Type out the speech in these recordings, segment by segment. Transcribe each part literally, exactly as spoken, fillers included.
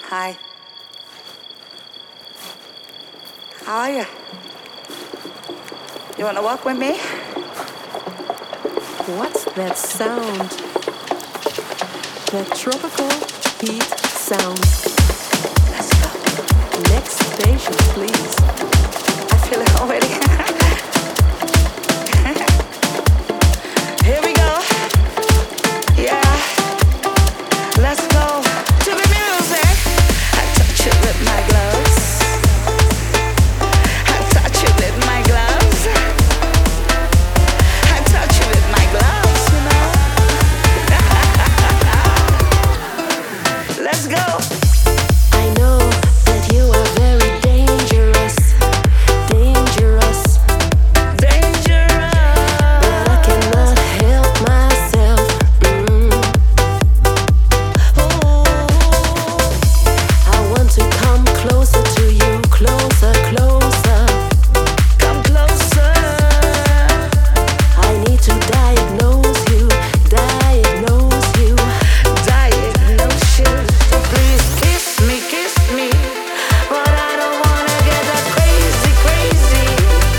Hi. How are you? You want to walk with me? What's that sound? That tropical beat sound. Let's go. Next station, please. I feel it already. Here we go. Yeah. Let's go to the music. I touch it with my gloves. I touch it with my gloves. I touch it with my gloves, you know. Let's go. I know that you are very dangerous, dangerous, dangerous. but I cannot help myself. Mm. I want to come closer to you, closer, closer. Come closer. I need to diagnose you, diagnose you. Diagnose you. So please kiss me, kiss me. But I don't wanna get that crazy, crazy.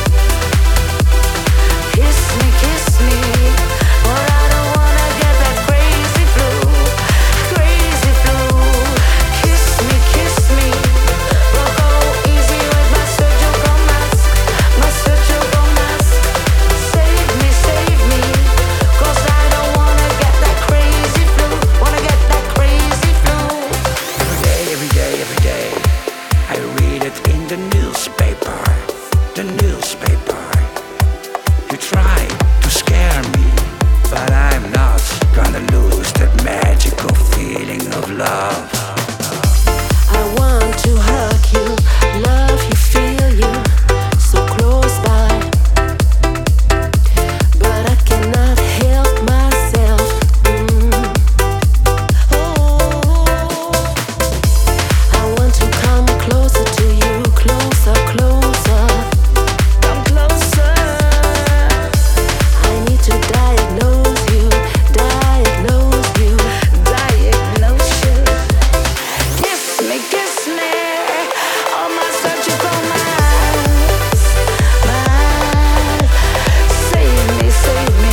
Kiss me, kiss me. But I don't wanna get that crazy flu, crazy flu. Kiss me, kiss me. But go easy with my surgical mask, my surgical mask. Save me, save me. 'Cause I don't wanna get that crazy flu. Wanna get that crazy flu. Every day, every day, every day, I read it in the newspaper, the newspaper. You try to scare me, but I'm not gonna lose that magical feeling of love. I want to hug you, love you, feel you, so close by. But I cannot help myself. Mm. I want to come closer to you, closer, closer. Come closer. I need to diagnose you, diagnose you. Diagnose you. Kiss me, kiss me. On my surgical mask. Mask. Save me, save me.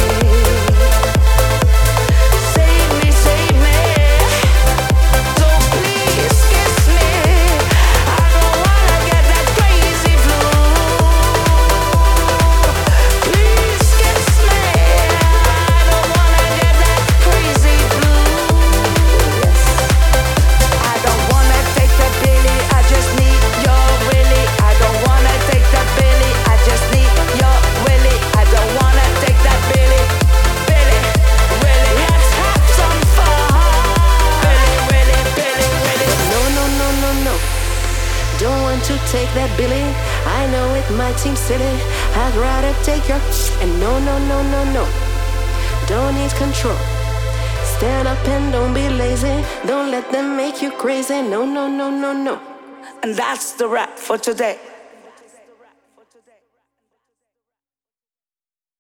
Save me, save me. So please kiss me. I don't wanna get that crazy flu. Please kiss me. I don't wanna get that crazy flu. Yes. I don't wanna take the Billy, I just need your Willie. I don't wanna take the Billy, I just need your Willie. I don't wanna take that Billy, Billy, Willie. Let's have some fun. Billy, Willie, Billy, Willie. No, no, no, no, no. Don't want to take that Billy. I know it might seem silly. I'd rather take your. And no, no, no, no, no. Don't need control. Stand up and don't be lazy. Don't let them make you crazy. No, no, no, no, no. And that's the rap for today.